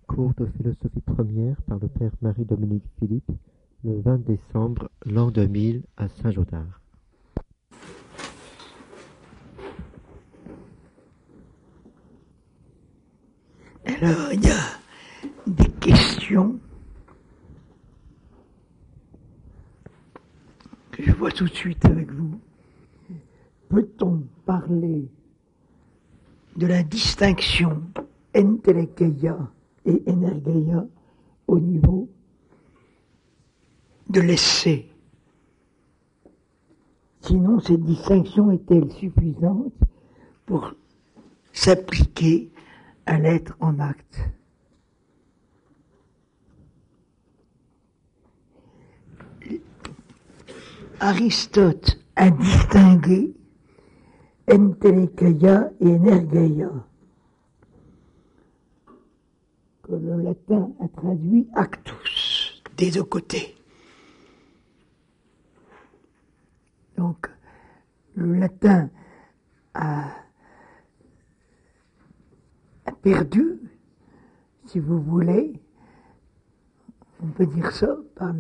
cours de philosophie première par le père Marie-Dominique Philippe, le 20 décembre l'an 2000 à Saint-Gaudard. Alors, il y a des questions que je vois tout de suite avec vous. Peut-on parler de la distinction entelecheia et energeia au niveau de l'essai? Sinon, cette distinction est-elle suffisante pour s'appliquer à l'être en acte? Aristote a distingué entelecheia et energeia, que le latin a traduit actus, des deux côtés. Donc, le latin a perdu, si vous voulez, on peut dire ça,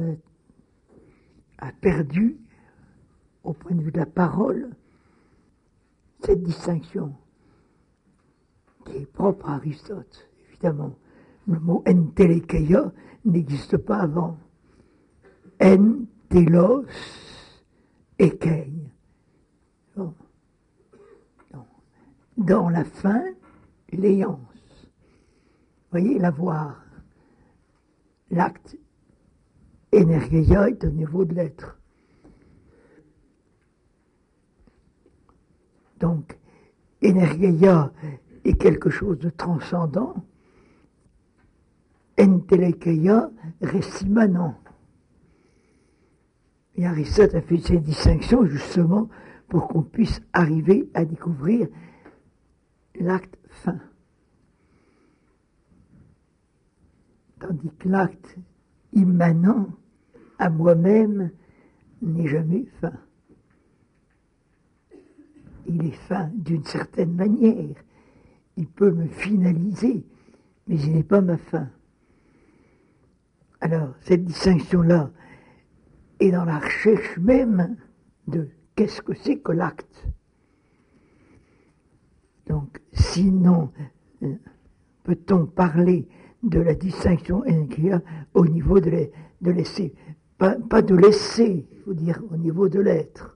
a perdu, au point de vue de la parole, cette distinction qui est propre à Aristote, évidemment. Le mot entelecheia n'existe pas avant. En, telos, ekei. Bon. Dans la fin, l'éance. Vous voyez, l'avoir. L'acte energeia est au niveau de l'être. Donc, energeia est quelque chose de transcendant. Entelecheia reste immanent. Et Aristote a fait ces distinctions justement pour qu'on puisse arriver à découvrir l'acte fin. Tandis que l'acte immanent à moi-même n'est jamais fin. Il est fin d'une certaine manière. Il peut me finaliser, mais il n'est pas ma fin. Alors, cette distinction-là est dans la recherche même de qu'est-ce que c'est que l'acte. Donc, sinon, peut-on parler de la distinction energeia au niveau de l'essai? Pas de l'essai, il faut dire au niveau de l'être.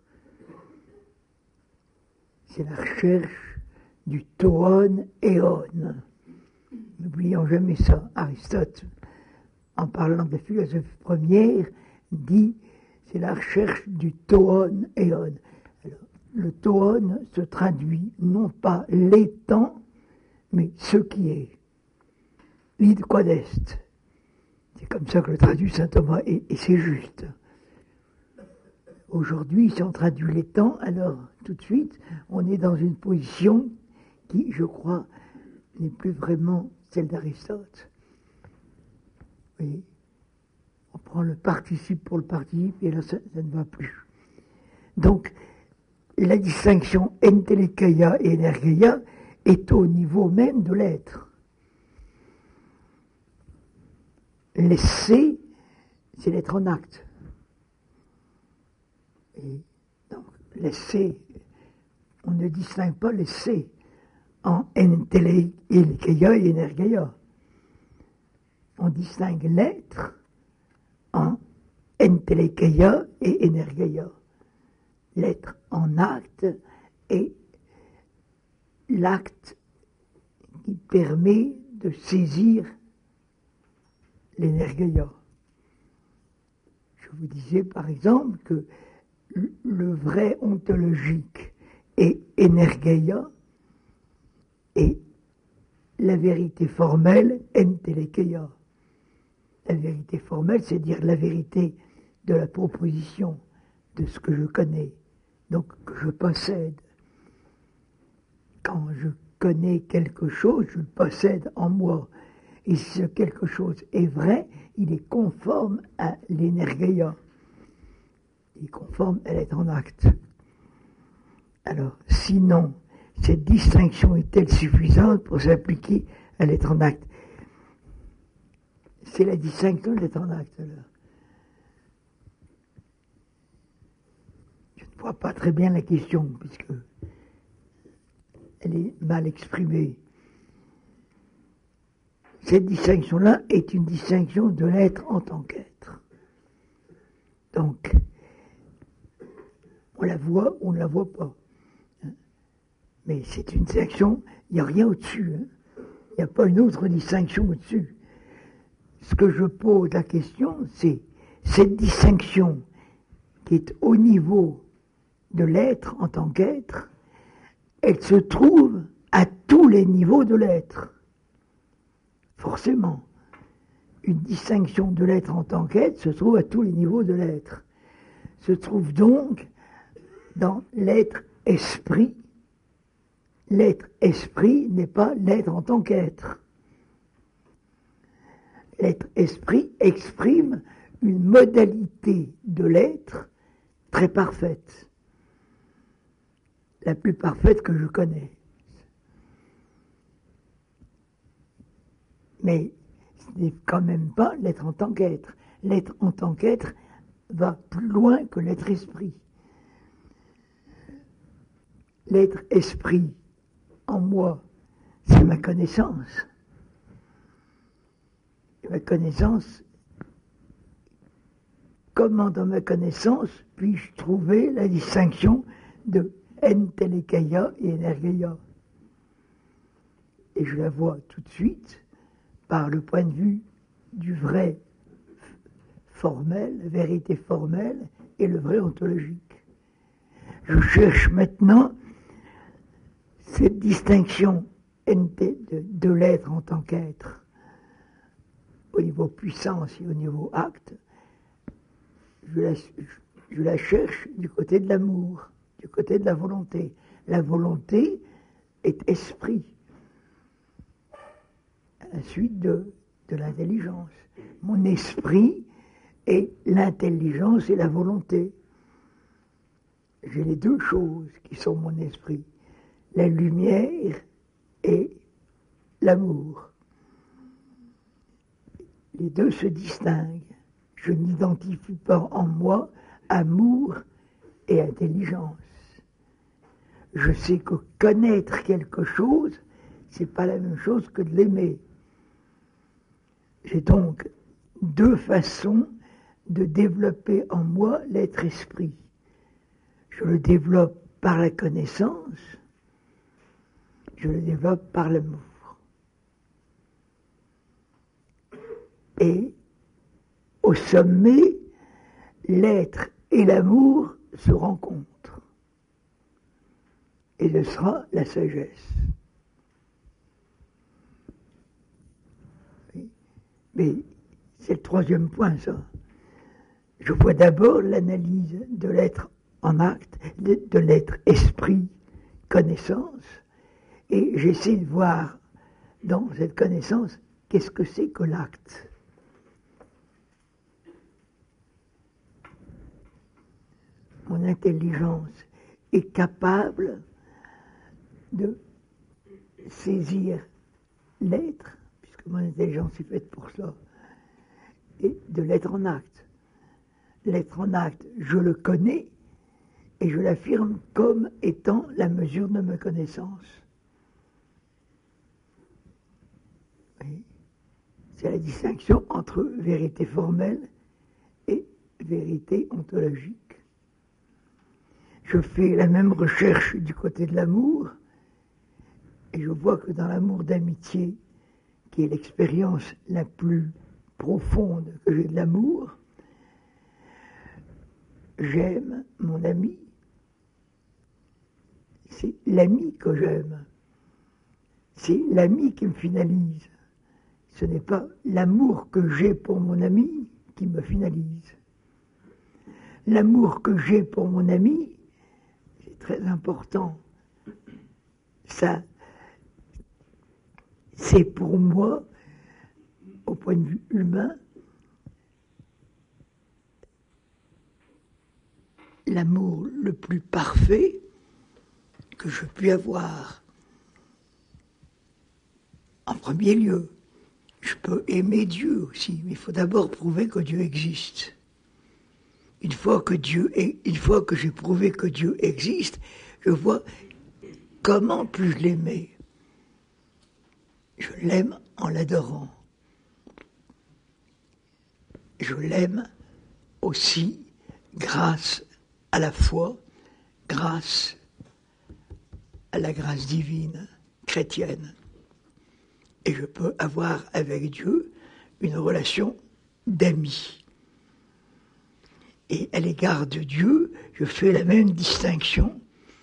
C'est la recherche du toon eon. N'oublions jamais ça. Aristote, en parlant de philosophie première, dit c'est la recherche du toon eon. Alors, le toon se traduit non pas l'étant, mais ce qui est. Id quod est. C'est comme ça que le traduit saint Thomas, et c'est juste. Aujourd'hui, si on traduit l'étant, alors tout de suite, on est dans une position qui, je crois, n'est plus vraiment celle d'Aristote. Vous voyez, on prend le participe pour le participe, et là, ça ne va plus. Donc, la distinction entelecheia et energeia est au niveau même de l'être. L'essai, c'est l'être en acte. Et donc, l'essai, on ne distingue pas l'essai en entelecheia et energeia. On distingue l'être en entelecheia et energeia. L'être en acte est l'acte qui permet de saisir l'energeia. Je vous disais par exemple que le vrai ontologique est energeia et la vérité formelle entelecheia. La vérité formelle, c'est dire la vérité de la proposition, de ce que je connais, donc que je possède. Quand je connais quelque chose, je le possède en moi. Et si ce quelque chose est vrai, il est conforme à l'energeia. Il est conforme à l'être en acte. Alors, sinon, cette distinction est-elle suffisante pour s'appliquer à l'être en acte? c'est la distinction de l'être en acte. Là. Je ne vois pas très bien la question, puisque elle est mal exprimée. Cette distinction-là est une distinction de l'être en tant qu'être. Donc, on la voit ou on ne la voit pas. Mais c'est une distinction, il n'y a rien au-dessus. Il n'y a pas une autre distinction au-dessus. Ce que je pose la question, c'est cette distinction qui est au niveau de l'être en tant qu'être, elle se trouve à tous les niveaux de l'être. Forcément, une distinction de l'être en tant qu'être se trouve à tous les niveaux de l'être. Se trouve donc dans l'être esprit. L'être esprit n'est pas l'être en tant qu'être. L'être esprit exprime une modalité de l'être très parfaite. La plus parfaite que je connais. Mais ce n'est quand même pas l'être en tant qu'être. L'être en tant qu'être va plus loin que l'être esprit. L'être esprit en moi, c'est ma connaissance. Et ma connaissance, comment dans ma connaissance puis-je trouver la distinction de entelekeia et energeia? Et je la vois tout de suite par le point de vue du vrai formel, vérité formelle, et le vrai ontologique. Je cherche maintenant cette distinction de l'être en tant qu'être, au niveau puissance et au niveau acte, je la cherche du côté de l'amour, du côté de la volonté. La volonté est esprit, à la suite de l'intelligence. Mon esprit est l'intelligence et la volonté. J'ai les deux choses qui sont mon esprit. La lumière et l'amour. Les deux se distinguent. Je n'identifie pas en moi amour et intelligence. Je sais que connaître quelque chose, c'est pas la même chose que de l'aimer. J'ai donc deux façons de développer en moi l'être esprit. Je le développe par la connaissance, je le développe par l'amour. Et au sommet, l'être et l'amour se rencontrent. Et ce sera la sagesse. Mais c'est le troisième point, ça. Je vois d'abord l'analyse de l'être en acte, de l'être esprit, connaissance, et j'essaie de voir dans cette connaissance qu'est-ce que c'est que l'acte. Mon intelligence est capable de saisir l'être, puisque mon intelligence est faite pour cela, et de l'être en acte. L'être en acte, je le connais, et je l'affirme comme étant la mesure de ma connaissance. Oui. C'est la distinction entre vérité formelle et vérité ontologique. Je fais la même recherche du côté de l'amour, et je vois que dans l'amour d'amitié, qui est l'expérience la plus profonde que j'ai de l'amour, j'aime mon ami. C'est l'ami que j'aime. C'est l'ami qui me finalise. Ce n'est pas l'amour que j'ai pour mon ami qui me finalise. L'amour que j'ai pour mon ami, c'est très important. Ça, c'est pour moi, au point de vue humain, l'amour le plus parfait que je puis avoir. En premier lieu, Je peux aimer Dieu aussi, mais il faut d'abord prouver que Dieu existe. Une fois que j'ai prouvé que Dieu existe, je vois comment puis-je l'aimer. Je l'aime en l'adorant. Je l'aime aussi grâce à la foi, grâce à la grâce divine chrétienne. Et je peux avoir avec Dieu une relation d'ami. Et à l'égard de Dieu, je fais la même distinction.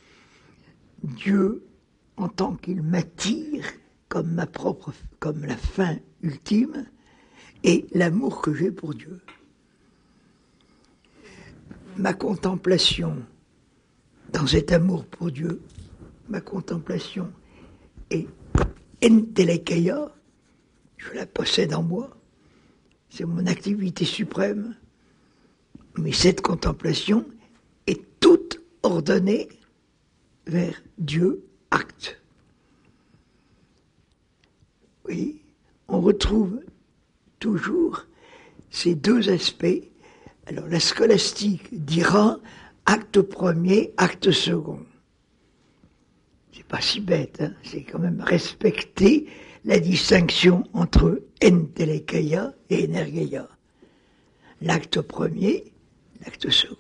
Dieu, en tant qu'il m'attire comme la fin ultime, et l'amour que j'ai pour Dieu. Ma contemplation dans cet amour pour Dieu, ma contemplation est entelekeia, je la possède en moi, c'est mon activité suprême, mais cette contemplation est toute ordonnée vers Dieu, acte. Oui, on retrouve toujours ces deux aspects. Alors la scolastique dira acte premier, acte second. C'est pas si bête, hein, c'est quand même respecter la distinction entre entelekeia et energeia. L'acte premier, l'acte second.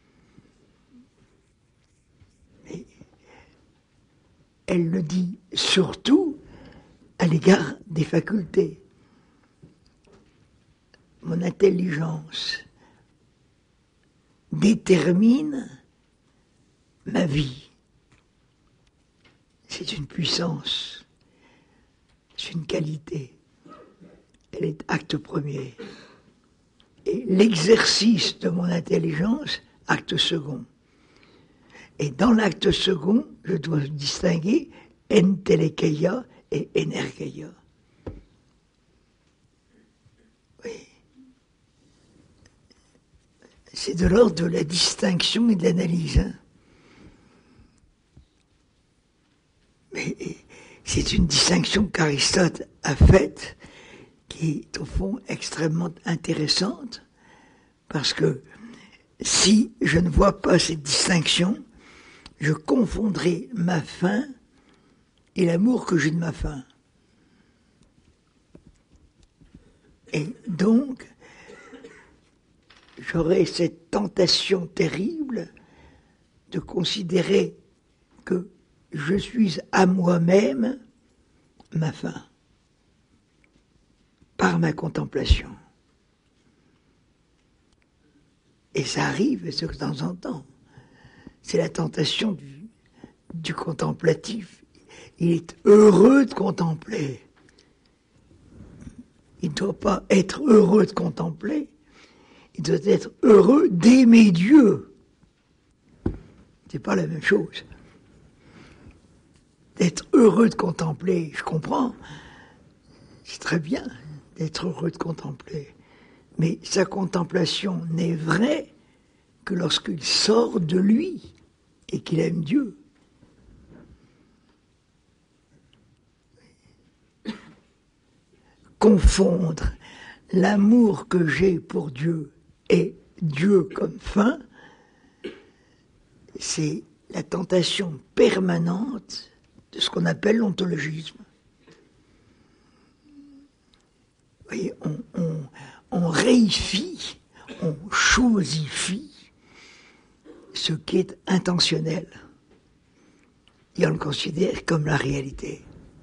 Mais elle le dit surtout à l'égard des facultés. Mon intelligence détermine ma vie. C'est une puissance, c'est une qualité. Elle est acte premier. Et l'exercice de mon intelligence, acte second. Et dans l'acte second, je dois distinguer entelekeia et energeia. Oui. C'est de l'ordre de la distinction et de l'analyse. Hein. Mais c'est une distinction qu'Aristote a faite, qui est au fond extrêmement intéressante, parce que si je ne vois pas cette distinction, je confondrai ma faim et l'amour que j'ai de ma faim. Et donc, j'aurai cette tentation terrible de considérer que je suis à moi-même ma faim, par ma contemplation. Et ça arrive de temps en temps. C'est la tentation du contemplatif. Il est heureux de contempler. Il ne doit pas être heureux de contempler. Il doit être heureux d'aimer Dieu. C'est pas la même chose. D'être heureux de contempler, je comprends. C'est très bien d'être heureux de contempler. Mais sa contemplation n'est vraie que lorsqu'il sort de lui et qu'il aime Dieu. Confondre l'amour que j'ai pour Dieu et Dieu comme fin, c'est la tentation permanente de ce qu'on appelle l'ontologisme. Vous voyez, on réifie, on chosifie ce qui est intentionnel. Et on le considère comme la réalité.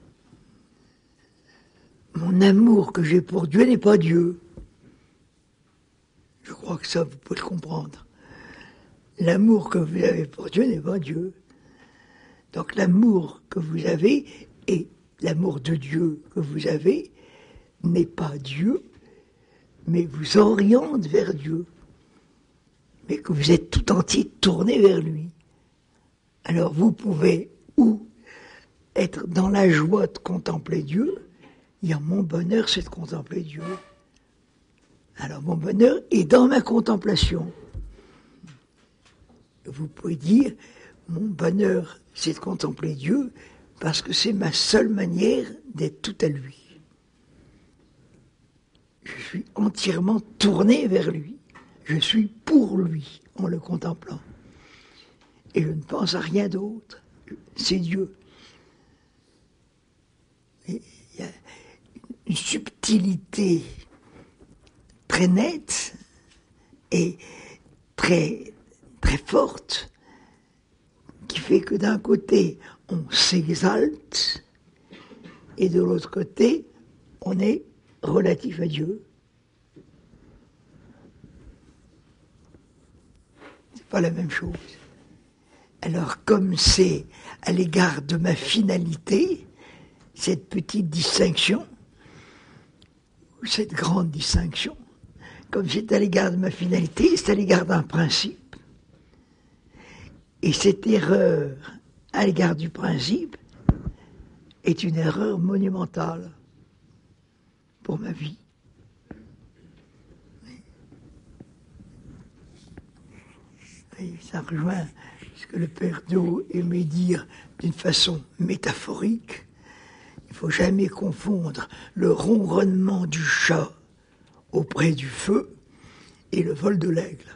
Mon amour que j'ai pour Dieu n'est pas Dieu. Je crois que ça, vous pouvez le comprendre. L'amour que vous avez pour Dieu n'est pas Dieu. Donc l'amour que vous avez et l'amour de Dieu que vous avez n'est pas Dieu, mais vous oriente vers Dieu. Mais que vous êtes tout entier tourné vers lui. Alors vous pouvez ou être dans la joie de contempler Dieu, dire mon bonheur c'est de contempler Dieu. Alors mon bonheur est dans ma contemplation. Vous pouvez dire mon bonheur c'est de contempler Dieu parce que c'est ma seule manière d'être tout à lui. je suis entièrement tourné vers lui. Je suis pour lui en le contemplant. Et je ne pense à rien d'autre. C'est Dieu. Et il y a une subtilité très nette et très, très forte qui fait que d'un côté, on s'exalte et de l'autre côté, on est relatif à Dieu. C'est pas la même chose. Alors, comme c'est à l'égard de ma finalité, cette petite distinction, ou cette grande distinction, comme c'est à l'égard de ma finalité, c'est à l'égard d'un principe. Et cette erreur à l'égard du principe est une erreur monumentale pour ma vie. Et ça rejoint ce que le Père d'O aimait dire d'une façon métaphorique. Il ne faut jamais confondre le ronronnement du chat auprès du feu et le vol de l'aigle.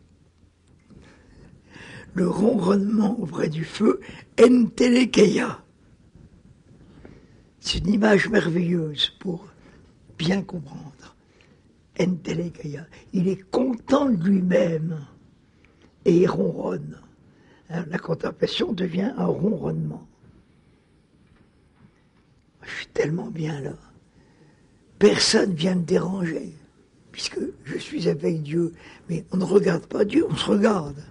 Le ronronnement auprès du feu, entelekeia. C'est une image merveilleuse pour bien comprendre. Entelekeia. Il est content de lui-même et il ronronne. La contemplation devient un ronronnement. Je suis tellement bien là. Personne vient me déranger, puisque je suis avec Dieu. Mais on ne regarde pas Dieu, on se regarde.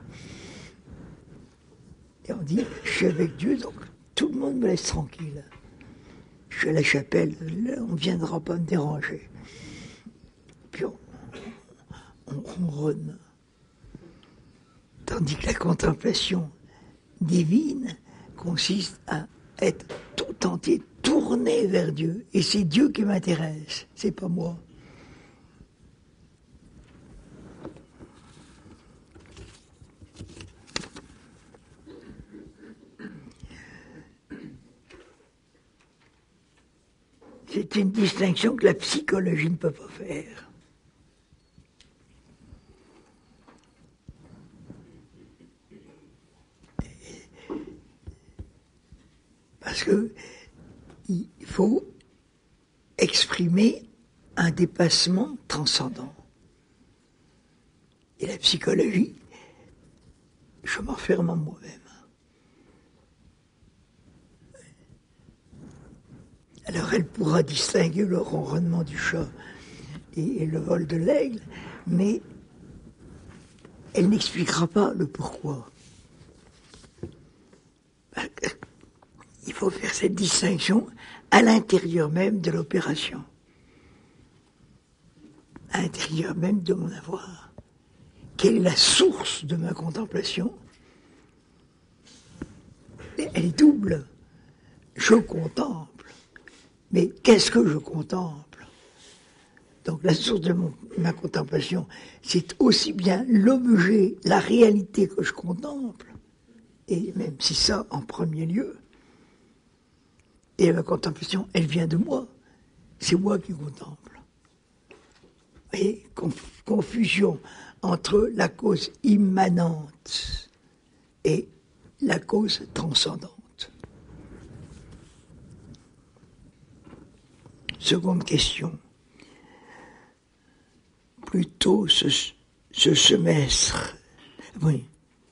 Et on dit, je suis avec Dieu, donc tout le monde me laisse tranquille. Je suis à la chapelle, là, on ne viendra pas me déranger. Puis on ronronne. Tandis que la contemplation divine consiste à être tout entier tourné vers Dieu. Et c'est Dieu qui m'intéresse, c'est pas moi. C'est une distinction que la psychologie ne peut pas faire. Parce que il faut exprimer un dépassement transcendant. Et la psychologie, je m'enferme en moi-même. Alors elle pourra distinguer le ronronnement du chat et le vol de l'aigle, mais elle n'expliquera pas le pourquoi. Il faut faire cette distinction à l'intérieur même de l'opération, à l'intérieur même de mon avoir. Quelle est la source de ma contemplation? Elle est double. Je contemple. Mais qu'est-ce que je contemple? Donc la source de ma contemplation, c'est aussi bien l'objet, la réalité que je contemple, et même si ça en premier lieu, et ma contemplation, elle vient de moi. C'est moi qui contemple. Vous voyez, confusion entre la cause immanente et la cause transcendante. Seconde question. Plutôt ce semestre, oui.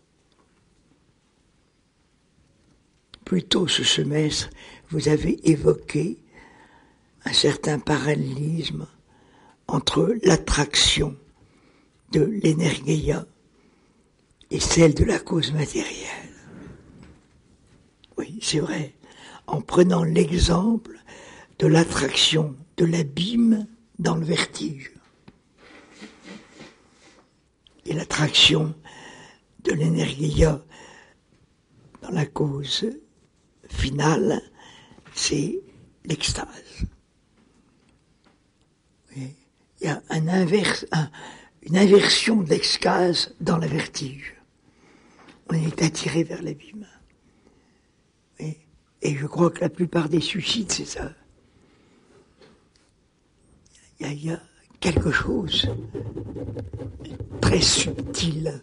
Plutôt ce semestre, vous avez évoqué un certain parallélisme entre l'attraction de l'énergia et celle de la cause matérielle. Oui, c'est vrai. En prenant l'exemple de l'attraction de l'abîme dans le vertige et l'attraction de l'énergia dans la cause finale, c'est l'extase. Oui. Il y a une inversion de l'extase dans le vertige. On est attiré vers l'abîme. Oui. Et je crois que la plupart des suicides, c'est ça. Il y a quelque chose de très subtil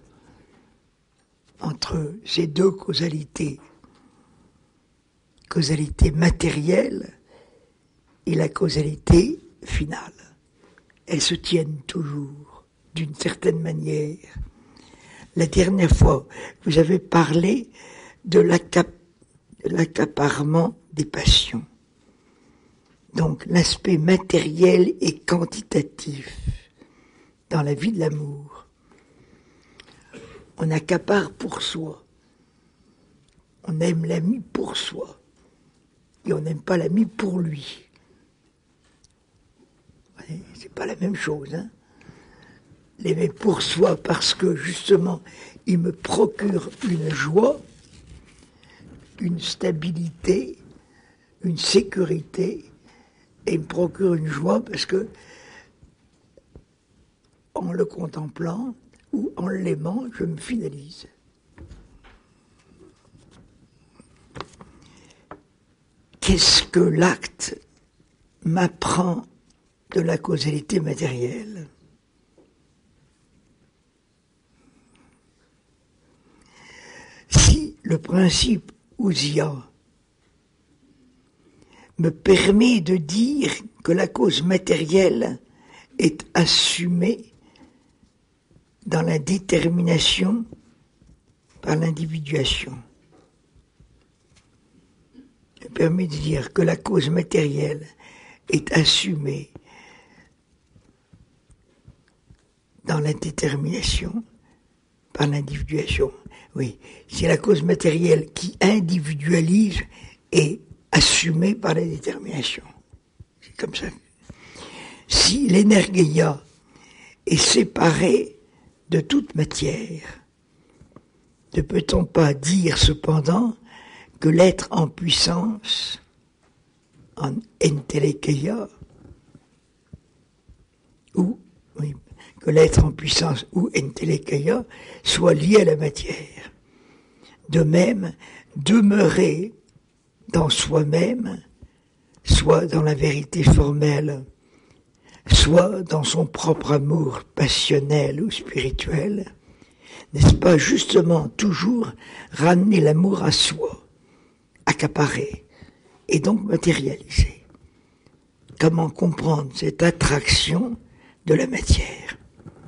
entre ces deux causalités, causalité matérielle et la causalité finale. Elles se tiennent toujours, d'une certaine manière. La dernière fois, vous avez parlé de l'accaparement des passions. Donc l'aspect matériel et quantitatif dans la vie de l'amour. On accapare pour soi. On aime l'ami pour soi. Et on n'aime pas l'ami pour lui. C'est pas la même chose, hein. L'aimer pour soi parce que justement il me procure une joie, une stabilité, une sécurité, et il me procure une joie parce que en le contemplant ou en l'aimant, je me finalise. Qu'est-ce que l'acte m'apprend de la causalité matérielle ? Si le principe ousia me permet de dire que la cause matérielle est assumée dans la détermination par l'individuation, me permet de dire que la cause matérielle est assumée dans la détermination par l'individuation. Oui, c'est la cause matérielle qui individualise et assumée par la détermination. C'est comme ça. Si l'énergia est séparée de toute matière, ne peut-on pas dire cependant que l'être en puissance, en entelecheia, ou oui, que l'être en puissance ou entelecheia soit lié à la matière. De même, demeurer dans soi-même, soit dans la vérité formelle, soit dans son propre amour passionnel ou spirituel, n'est-ce pas justement toujours ramener l'amour à soi, accaparer, et donc matérialiser? Comment comprendre cette attraction de la matière?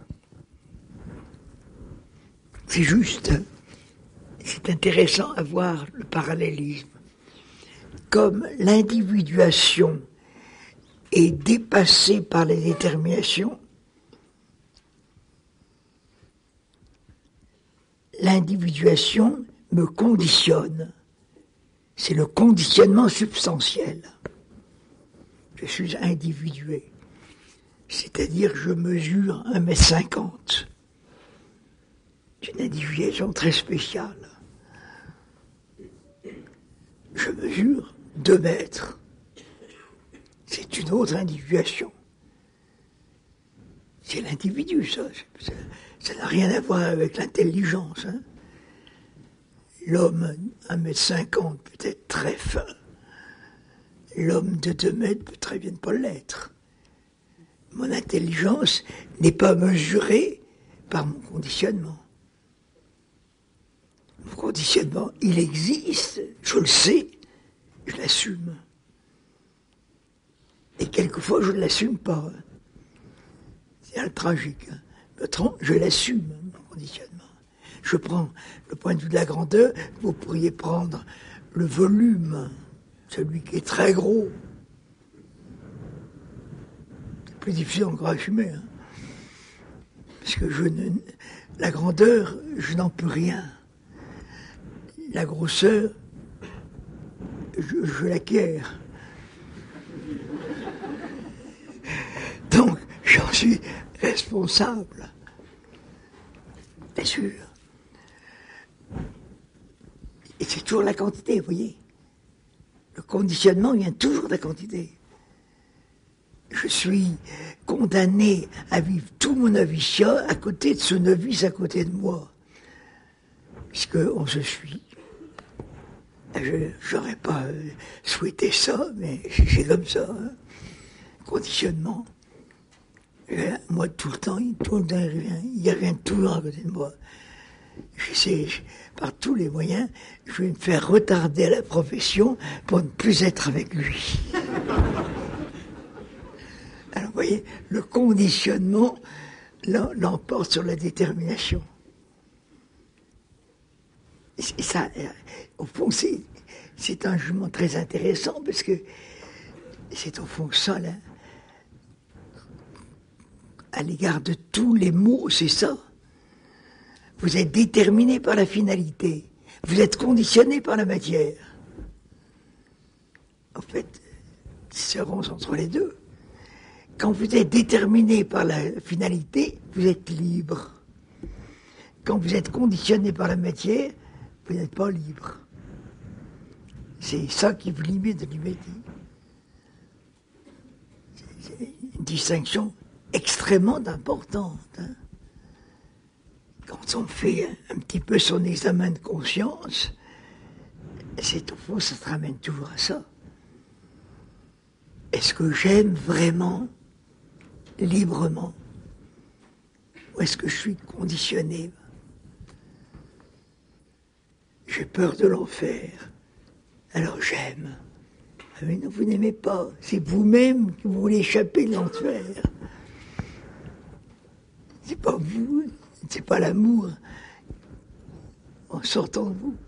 C'est juste, c'est intéressant à voir le parallélisme. Comme l'individuation est dépassée par les déterminations, l'individuation me conditionne. C'est le conditionnement substantiel. Je suis individué. C'est-à-dire que je mesure 1,50 m. C'est une individuation très spéciale. Je mesure 2 mètres. C'est une autre individuation. C'est l'individu, ça. Ça n'a rien à voir avec l'intelligence. Hein. L'homme 1,50 m peut être très fin. L'homme de 2 mètres peut très bien ne pas l'être. Mon intelligence n'est pas mesurée par mon conditionnement. Mon conditionnement, il existe, je le sais, je l'assume. Et quelquefois, je ne l'assume pas. C'est le tragique. Hein. Je l'assume, mon conditionnement. Je prends le point de vue de la grandeur, vous pourriez prendre le volume, celui qui est très gros. C'est plus difficile encore à assumer. Hein. Parce que la grandeur, je n'en peux rien. La grosseur, je l'acquiers. Donc, j'en suis responsable. Bien sûr. Et c'est toujours la quantité, vous voyez. Le conditionnement vient toujours de la quantité. Je suis condamné à vivre tout mon noviciat à côté de ce novice à côté de moi. Puisqu'on se suit. Je n'aurais pas souhaité ça, mais c'est comme ça. Hein. Conditionnement. Moi, tout le temps, il revient toujours à côté de moi. J'essaie, par tous les moyens, je vais me faire retarder à la profession pour ne plus être avec lui. Alors, vous voyez, le conditionnement l'emporte sur la détermination. Et ça, au fond, c'est un jugement très intéressant parce que c'est au fond ça, là. À l'égard de tous les mots, c'est ça. Vous êtes déterminé par la finalité. Vous êtes conditionné par la matière. En fait, différence entre les deux. Quand vous êtes déterminé par la finalité, vous êtes libre. Quand vous êtes conditionné par la matière, vous n'êtes pas libre. C'est ça qui vous limite de liberté. C'est une distinction extrêmement importante. Hein. Quand on fait un petit peu son examen de conscience, c'est au fond, ça se ramène toujours à ça. Est-ce que j'aime vraiment, librement, ou est-ce que je suis conditionné? J'ai peur de l'enfer, alors j'aime. Ah mais non, vous n'aimez pas, c'est vous-même qui voulez échapper de l'enfer. C'est pas vous, c'est pas l'amour en sortant de vous.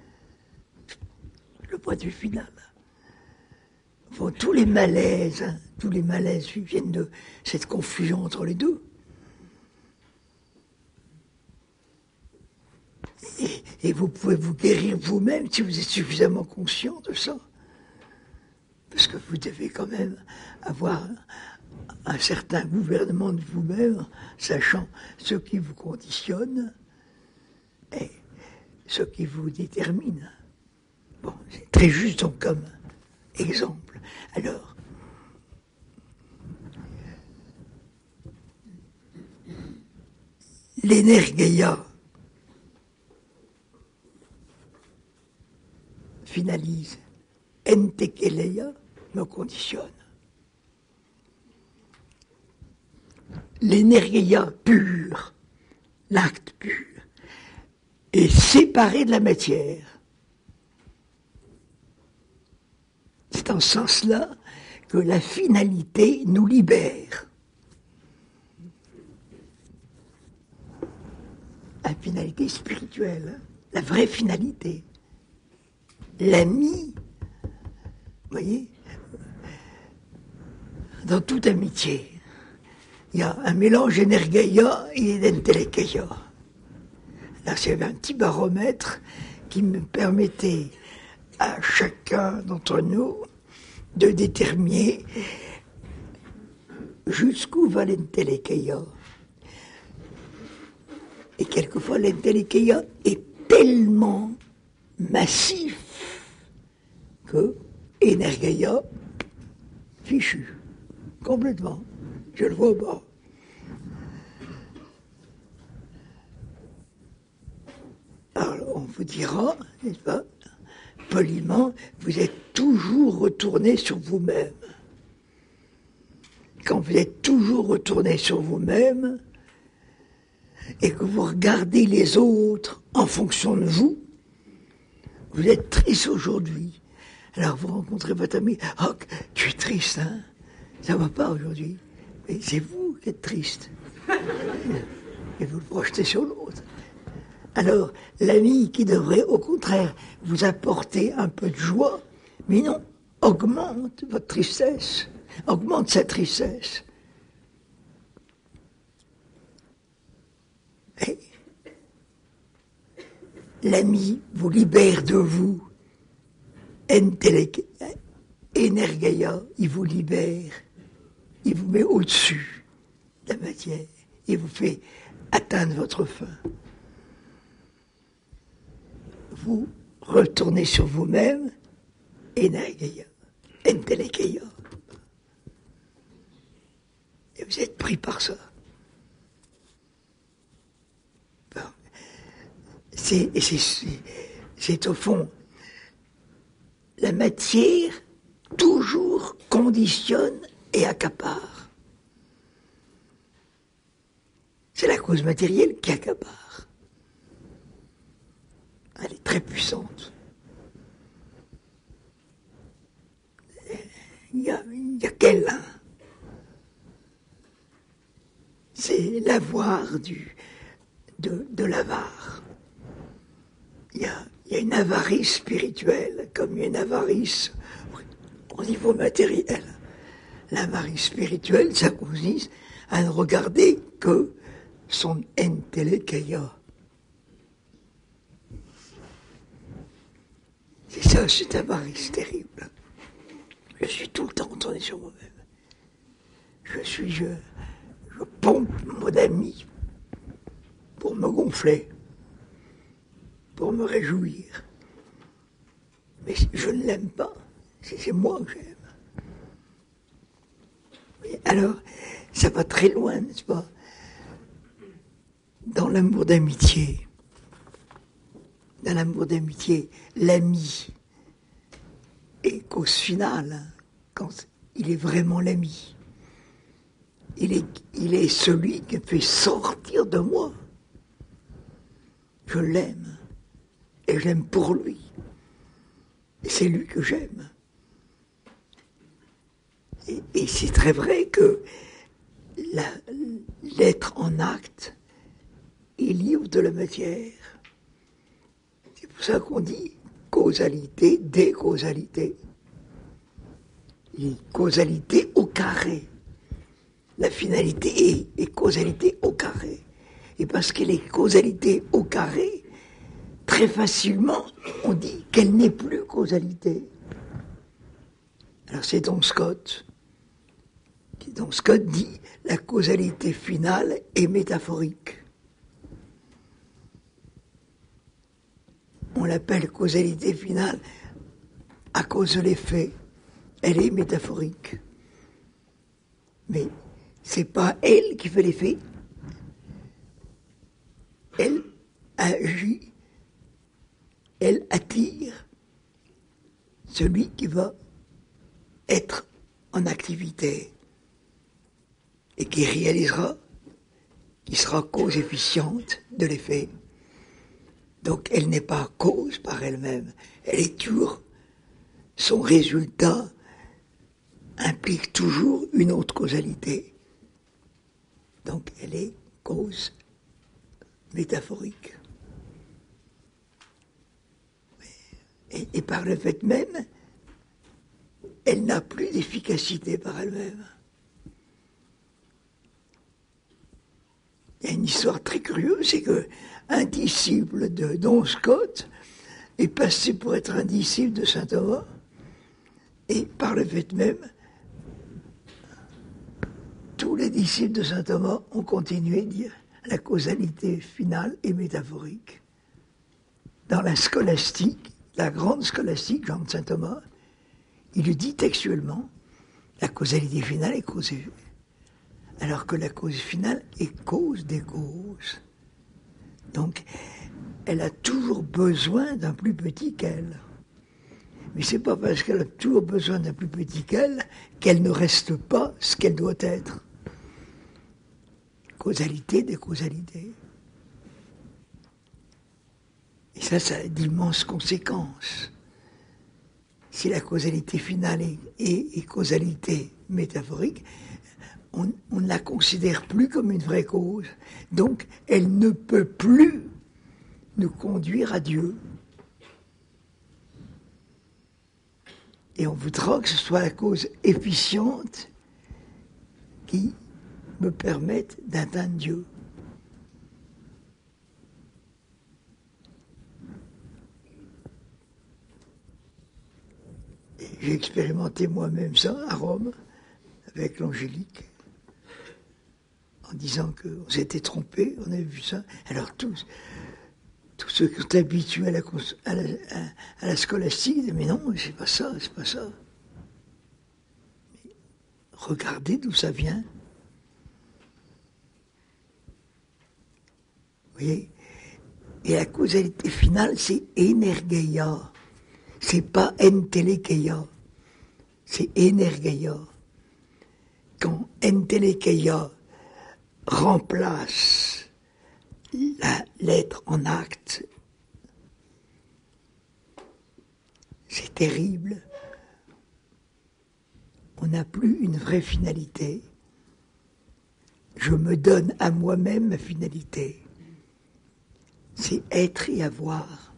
Le point de vue final. Bon, tous les malaises viennent de cette confusion entre les deux. Et vous pouvez vous guérir vous-même si vous êtes suffisamment conscient de ça. Parce que vous devez quand même avoir un certain gouvernement de vous-même, sachant ce qui vous conditionne et ce qui vous détermine. Bon, c'est très juste donc comme exemple. Alors, l'énergia finalise, entekeleia me conditionne. L'énergia pure, l'acte pur, est séparé de la matière. C'est en ce sens-là que la finalité nous libère. La finalité spirituelle, hein, la vraie finalité. L'ami, vous voyez, dans toute amitié, il y a un mélange énergeia et d'entelekeia. Là, c'est un petit baromètre qui me permettait à chacun d'entre nous de déterminer jusqu'où va l'entelekeia. Et quelquefois, l'entelekeia est tellement massif que énergeia fichu, complètement. Je le vois pas. Alors, on vous dira, n'est-ce pas, poliment, vous êtes toujours retourné sur vous-même. Quand vous êtes toujours retourné sur vous-même, et que vous regardez les autres en fonction de vous, vous êtes triste aujourd'hui. Alors vous rencontrez votre ami, « Oh, tu es triste, hein? Ça va pas aujourd'hui. » Mais c'est vous qui êtes triste. Et vous le projetez sur l'autre. Alors, l'ami qui devrait, au contraire, vous apporter un peu de joie, mais non, augmente votre tristesse, augmente sa tristesse. Et l'ami vous libère de vous. Energeia, il vous libère. Il vous met au-dessus de la matière. Il vous fait atteindre votre fin. Vous retournez sur vous-même, Energeia, Entelekeia. Et vous êtes pris par ça. Bon. C'est au fond, la matière toujours conditionne et accapare. c'est la cause matérielle qui accapare. Elle est très puissante. Il y a qu'elle. C'est l'avoir de l'avare. Il y a une avarice spirituelle comme une avarice au niveau matériel. L'avarice spirituelle, ça consiste à ne regarder que son entelekeia. C'est ça, cette avarice terrible. Je suis tout le temps tourné sur moi-même. Je pompe mon ami pour me gonfler, pour me réjouir. Mais je ne l'aime pas. C'est moi que j'aime. Alors, ça va très loin, n'est-ce pas? Dans l'amour d'amitié, l'ami est cause finale, quand il est vraiment l'ami. Il est celui qui me fait sortir de moi. Je l'aime, et j'aime pour lui. Et c'est lui que j'aime. Et c'est très vrai que l'être en acte est libre de la matière. C'est pour ça qu'on dit causalité, décausalité. Et causalité au carré. La finalité est causalité au carré. Et parce qu'elle est causalité au carré, très facilement, on dit qu'elle n'est plus causalité. Alors c'est Don Scott. Don Scott dit la causalité finale est métaphorique. On l'appelle causalité finale à cause de l'effet. Elle est métaphorique. Mais c'est pas elle qui fait l'effet. Elle agit, elle attire celui qui va être en activité et qui réalisera, qui sera cause efficiente de l'effet. Donc elle n'est pas cause par elle-même, elle est toujours, son résultat implique toujours une autre causalité. Donc elle est cause métaphorique. Et par le fait même, elle n'a plus d'efficacité par elle-même. Il y a une histoire très curieuse, c'est qu'un disciple de Don Scott est passé pour être un disciple de saint Thomas, et par le fait même, tous les disciples de saint Thomas ont continué à dire la causalité finale est métaphorique. Dans la scolastique, la grande scolastique, Jean de saint Thomas, il le dit textuellement, la causalité finale est cause, alors que la cause finale est cause des causes. Donc, elle a toujours besoin d'un plus petit qu'elle. Mais c'est pas parce qu'elle a toujours besoin d'un plus petit qu'elle ne reste pas ce qu'elle doit être. Causalité des causalités. Et ça a d'immenses conséquences. Si la causalité finale est causalité métaphorique, on ne la considère plus comme une vraie cause. Donc, elle ne peut plus nous conduire à Dieu. Et on voudra que ce soit la cause efficiente qui me permette d'atteindre Dieu. J'ai expérimenté moi-même ça à Rome, avec l'Angélique, en disant qu'on s'était trompé, on avait vu ça. Alors tous ceux qui sont habitués à la scolastique disent « Mais non, c'est pas ça, c'est pas ça. » Mais regardez d'où ça vient. Vous voyez? Et la causalité finale, c'est energeia. C'est pas entelekeia. C'est energeia. Quand entelekeia remplace l'être en acte, c'est terrible. On n'a plus une vraie finalité. Je me donne à moi-même ma finalité. C'est être et avoir.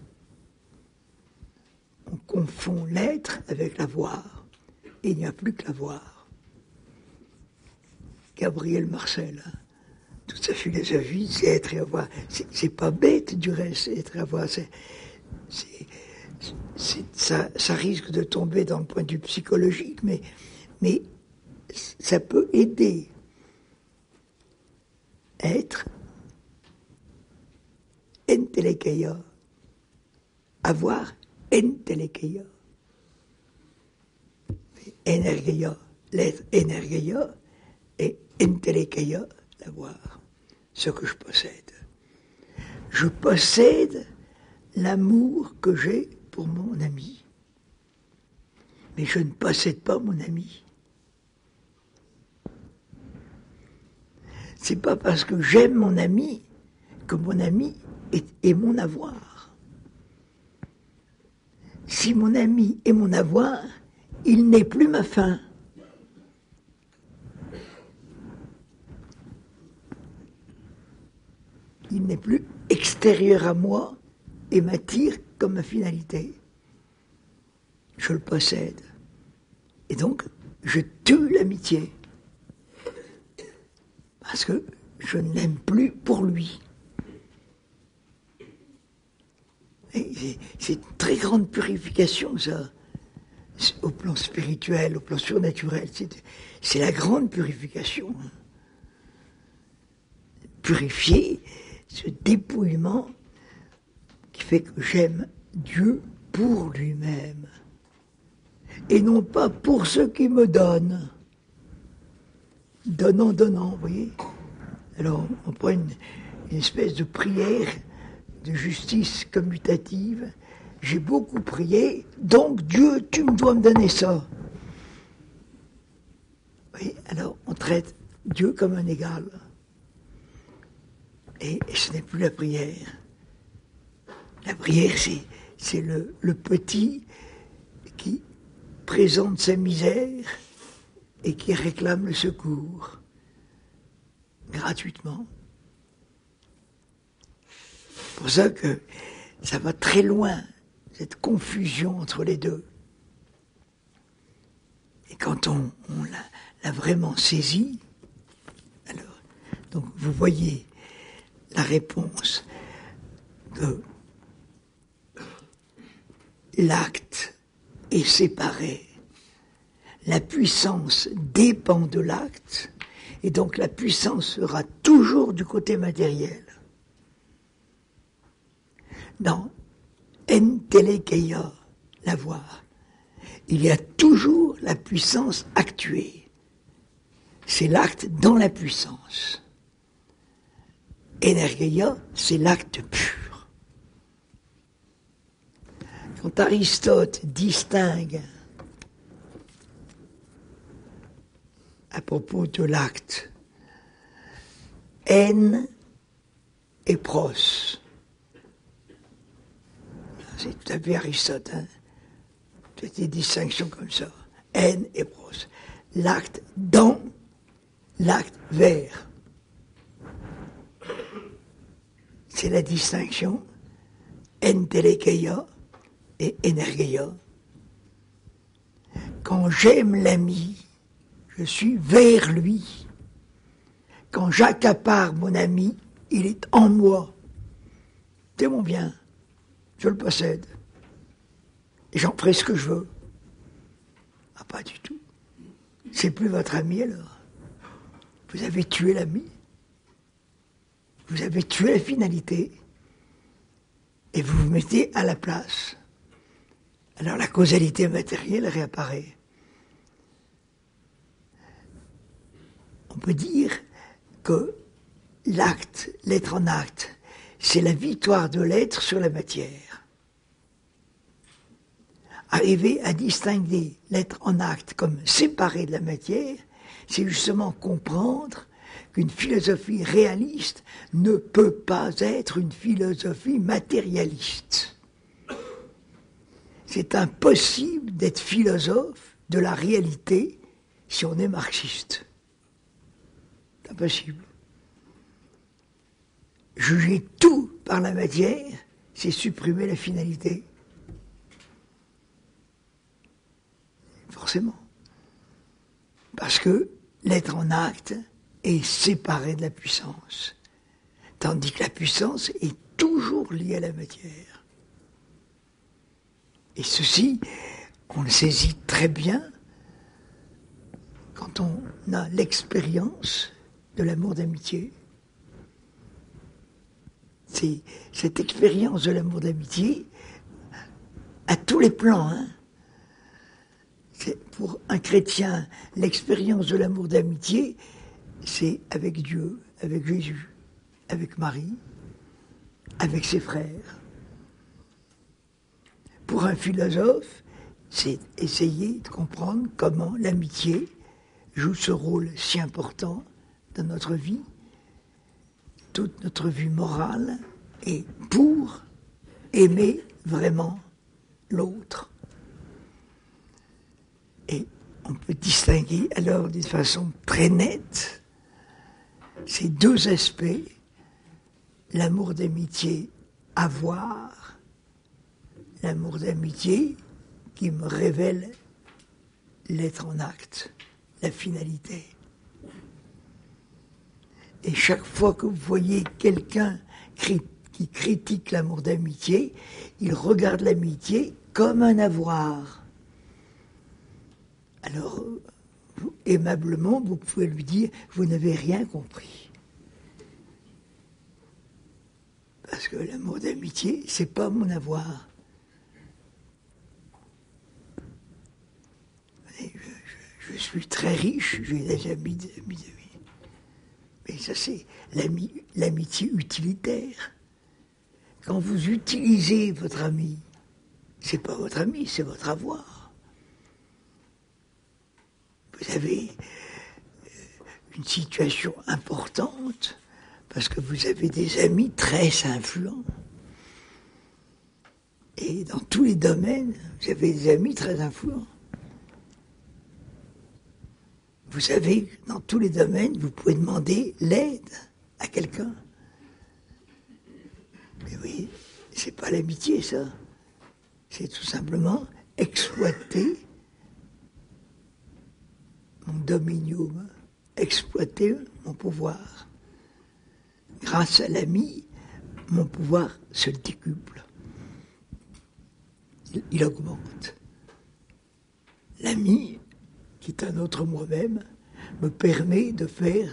On confond l'être avec l'avoir. Et il n'y a plus que l'avoir. Gabriel Marcel, toute sa philosophie, c'est être et avoir. C'est pas bête du reste, être et avoir. Ça risque de tomber dans le point de vue psychologique, mais ça peut aider. Être, entelekeia, avoir, entelekeia, energeia, l'être energeia, et entelekeia, l'avoir, ce que je possède. Je possède l'amour que j'ai pour mon ami, mais je ne possède pas mon ami. C'est pas parce que j'aime mon ami que mon ami est mon avoir. Si mon ami est mon avoir, il n'est plus ma fin. Il n'est plus extérieur à moi et m'attire comme ma finalité. Je le possède. Et donc, je tue l'amitié. Parce que je ne l'aime plus pour lui. C'est une très grande purification, ça. Au plan spirituel, au plan surnaturel. C'est la grande purification. Purifier ce dépouillement qui fait que j'aime Dieu pour lui-même. Et non pas pour ce qu'il me donne. Donnant, donnant, vous voyez. Alors, on prend une espèce de prière de justice commutative. J'ai beaucoup prié, donc Dieu, tu me dois me donner ça. Vous voyez, alors, on traite Dieu comme un égal. Et ce n'est plus la prière. La prière, c'est le petit qui présente sa misère et qui réclame le secours gratuitement. C'est pour ça que ça va très loin, cette confusion entre les deux. Et quand on l'a vraiment saisi, alors, donc vous voyez la réponse que l'acte est séparé. La puissance dépend de l'acte, et donc la puissance sera toujours du côté matériel. Dans entelekeia, l'avoir, il y a toujours la puissance actuée. C'est l'acte dans la puissance. Energeia, c'est l'acte pur. Quand Aristote distingue à propos de l'acte haine et pros. C'est tout à fait Aristote, hein. C'est des distinctions comme ça. Haine et pros. L'acte dans, l'acte vers. C'est la distinction entelekeia et energeia. Quand j'aime l'ami, je suis vers lui. Quand j'accapare mon ami, il est en moi. C'est mon bien. Je le possède. Et j'en ferai ce que je veux. Ah, pas du tout. C'est plus votre ami alors. Vous avez tué l'ami. Vous avez tué la finalité. Et vous vous mettez à la place. Alors la causalité matérielle réapparaît. On peut dire que l'acte, l'être en acte, c'est la victoire de l'être sur la matière. Arriver à distinguer l'être en acte comme séparé de la matière, c'est justement comprendre qu'une philosophie réaliste ne peut pas être une philosophie matérialiste. C'est impossible d'être philosophe de la réalité si on est marxiste. C'est impossible. Juger tout par la matière, c'est supprimer la finalité. Forcément. Parce que l'être en acte est séparé de la puissance. Tandis que la puissance est toujours liée à la matière. Et ceci, on le saisit très bien quand on a l'expérience de l'amour d'amitié. C'est cette expérience de l'amour d'amitié à tous les plans. Hein. C'est pour un chrétien, l'expérience de l'amour d'amitié, c'est avec Dieu, avec Jésus, avec Marie, avec ses frères. Pour un philosophe, c'est essayer de comprendre comment l'amitié joue ce rôle si important dans notre vie, toute notre vie morale, et pour aimer vraiment l'autre. Et on peut distinguer alors d'une façon très nette ces deux aspects, l'amour d'amitié à voir, l'amour d'amitié qui me révèle l'être en acte, la finalité. Et chaque fois que vous voyez quelqu'un qui critique l'amour d'amitié, il regarde l'amitié comme un avoir. Alors, aimablement, vous pouvez lui dire, vous n'avez rien compris. Parce que l'amour d'amitié, c'est pas mon avoir. Je suis très riche, j'ai des amis. Mais ça, c'est l'amitié utilitaire. Quand vous utilisez votre ami, c'est pas votre ami, c'est votre avoir. Vous avez une situation importante parce que vous avez des amis très influents. Et dans tous les domaines, vous avez des amis très influents. Vous savez, dans tous les domaines, vous pouvez demander l'aide à quelqu'un. Mais oui, c'est pas l'amitié, ça. C'est tout simplement exploiter mon dominium, exploiter mon pouvoir. Grâce à l'ami, mon pouvoir se décuple. Il augmente. L'ami, qui est un autre moi-même, me permet de faire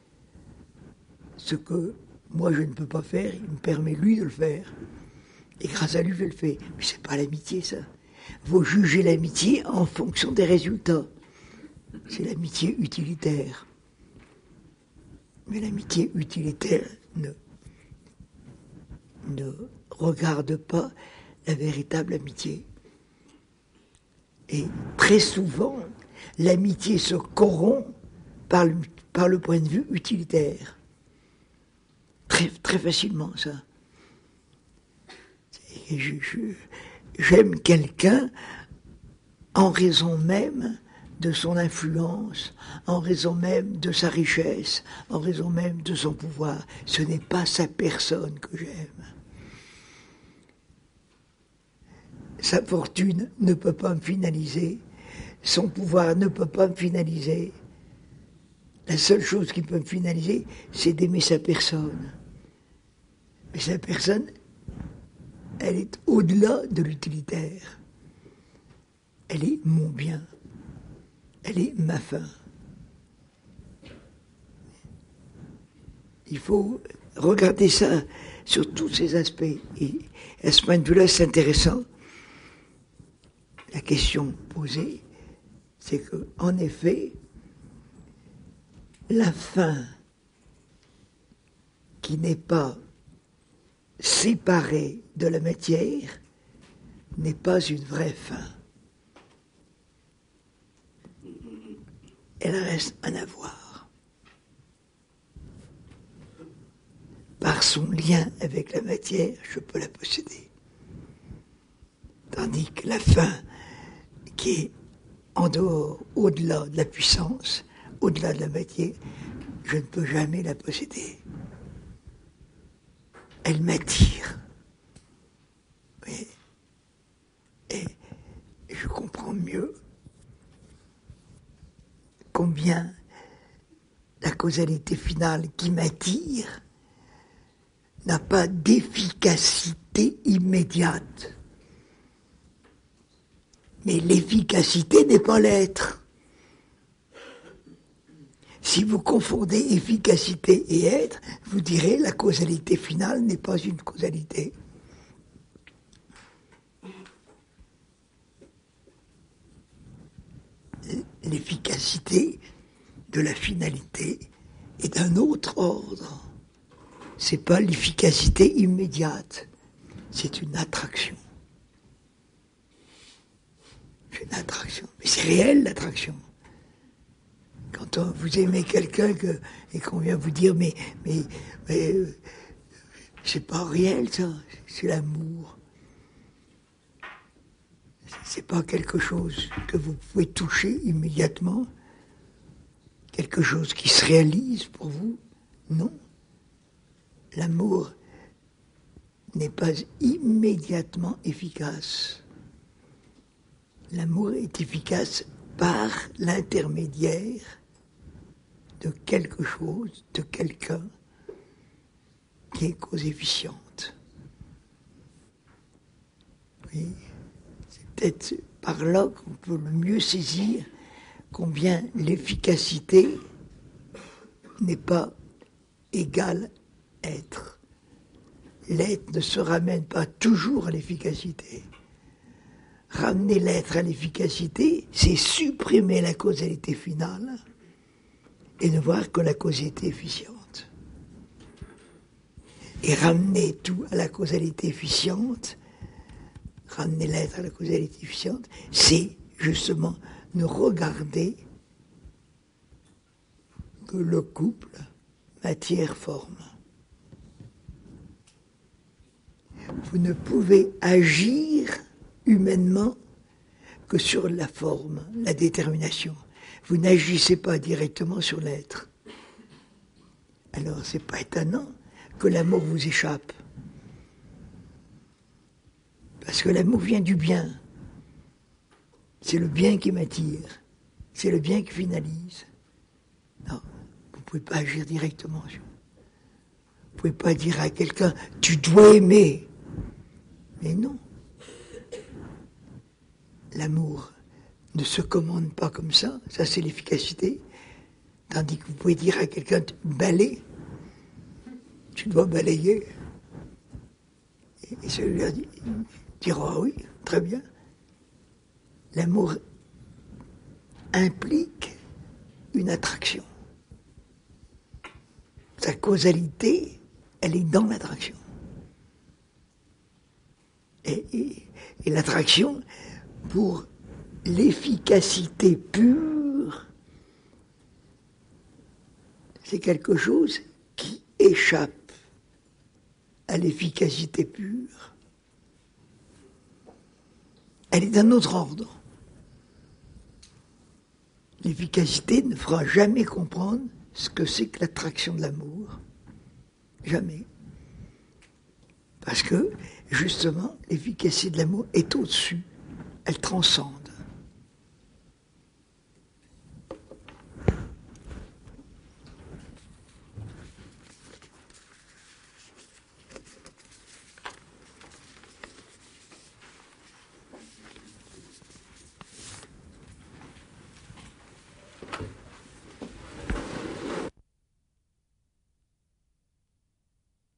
ce que moi je ne peux pas faire, il me permet lui de le faire. Et grâce à lui je le fais. Mais c'est pas l'amitié, ça. Vous jugez l'amitié en fonction des résultats. C'est l'amitié utilitaire. Mais l'amitié utilitaire ne regarde pas la véritable amitié. Et très souvent, l'amitié se corrompt par le point de vue utilitaire. Très, très facilement, ça. Et j'aime quelqu'un en raison même de son influence, en raison même de sa richesse, en raison même de son pouvoir. Ce n'est pas sa personne que j'aime. Sa fortune ne peut pas me finaliser. Son pouvoir ne peut pas me finaliser. La seule chose qui peut me finaliser, c'est d'aimer sa personne. Mais sa personne, elle est au-delà de l'utilitaire. Elle est mon bien. Elle est ma fin. Il faut regarder ça sur tous ces aspects. Et à ce point de vue-là, c'est intéressant. La question posée, c'est que, en effet, la fin qui n'est pas séparée de la matière n'est pas une vraie fin. Elle reste un avoir. son lien avec la matière, je peux la posséder. Tandis que la fin, qui est en dehors, au-delà de la puissance, au-delà de la matière, je ne peux jamais la posséder. Elle m'attire. Et je comprends mieux combien la causalité finale qui m'attire n'a pas d'efficacité immédiate. Mais l'efficacité n'est pas l'être. Si vous confondez efficacité et être, vous direz la causalité finale n'est pas une causalité. L'efficacité de la finalité est d'un autre ordre. C'est pas l'efficacité immédiate, c'est une attraction. C'est une attraction, mais c'est réel l'attraction. Quand vous aimez quelqu'un et qu'on vient vous dire mais c'est pas réel ça, c'est l'amour. C'est pas quelque chose que vous pouvez toucher immédiatement, quelque chose qui se réalise pour vous. Non. L'amour n'est pas immédiatement efficace. L'amour est efficace par l'intermédiaire de quelque chose, de quelqu'un qui est cause efficiente. Oui. C'est par là qu'on peut le mieux saisir combien l'efficacité n'est pas égale être. L'être ne se ramène pas toujours à l'efficacité. Ramener l'être à l'efficacité, c'est supprimer la causalité finale et ne voir que la causalité efficiente. Et ramener tout à la causalité efficiente, ramener l'être à la causalité efficiente, c'est justement ne regarder que le couple matière-forme. Vous ne pouvez agir humainement que sur la forme, la détermination. Vous n'agissez pas directement sur l'être. Alors, c'est pas étonnant que l'amour vous échappe. Parce que l'amour vient du bien. C'est le bien qui m'attire. C'est le bien qui finalise. Non, vous ne pouvez pas agir directement. Vous ne pouvez pas dire à quelqu'un « tu dois aimer ». Mais non. L'amour ne se commande pas comme ça. Ça, c'est l'efficacité. Tandis que vous pouvez dire à quelqu'un « balaye ». Tu dois balayer. Et celui-là dira oui, très bien. L'amour implique une attraction. Sa causalité, elle est dans l'attraction. Et l'attraction, pour l'efficacité pure, c'est quelque chose qui échappe à l'efficacité pure. Elle est d'un autre ordre. L'efficacité ne fera jamais comprendre ce que c'est que l'attraction de l'amour. Jamais. Parce que, justement, l'efficacité de l'amour est au-dessus. Elle transcende.